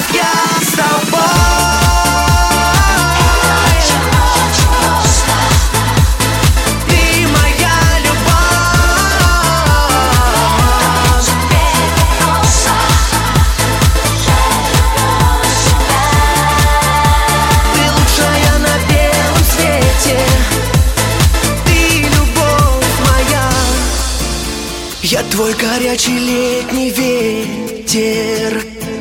я с тобой. Ты моя любовь. Ты лучшая на белом свете. Ты любовь моя. Я твой горячий летний ветер.